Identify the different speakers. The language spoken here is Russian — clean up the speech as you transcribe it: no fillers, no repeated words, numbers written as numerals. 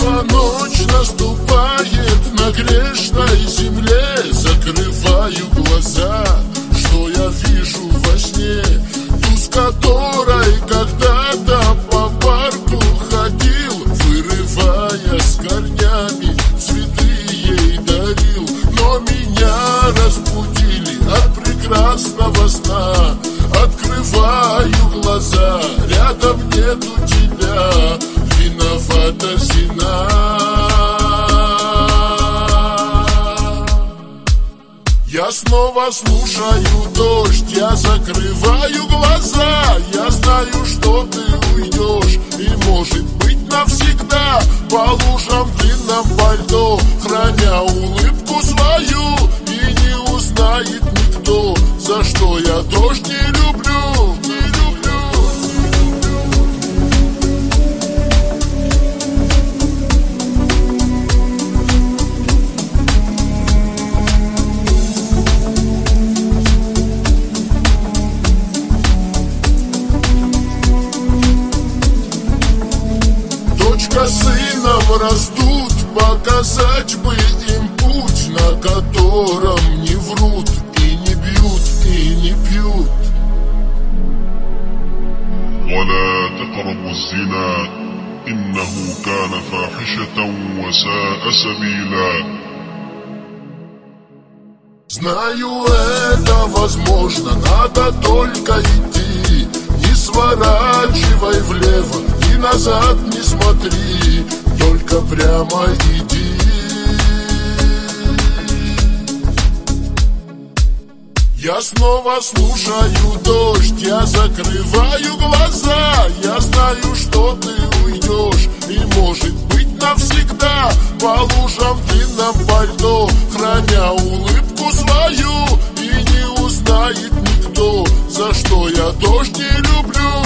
Speaker 1: Снова ночь наступает на грешной земле. Закрываю глаза, что я вижу во сне? Ту, с которой когда-то по парку ходил, вырывая с корнями цветы ей дарил. Но меня разбудили от прекрасного сна. Открываю глаза, рядом нету тебя, виновата зина. Я снова слушаю дождь, я закрываю глаза. Я знаю, что ты уйдешь, и может быть навсегда. По лужам в длинном пальто, храня улыбку свою, и не узнает никто, за что я дождь не люблю, не люблю. Дочка с сыном растут, показать бы им путь, на котором не врут и не бьют, и не пьют.
Speaker 2: ولا تقربوا الزنا إنه كان فاحشة وساء سبيلا.
Speaker 1: Знаю, это возможно, надо только идти. Не сворачивай влево и назад не смотри, только прямо иди. Я снова слушаю дождь, я закрываю глаза. Я знаю, что ты уйдешь, и может быть навсегда. По лужам в длинном пальто, храня улыбку свою, и не узнает никто, за что я дождь не люблю.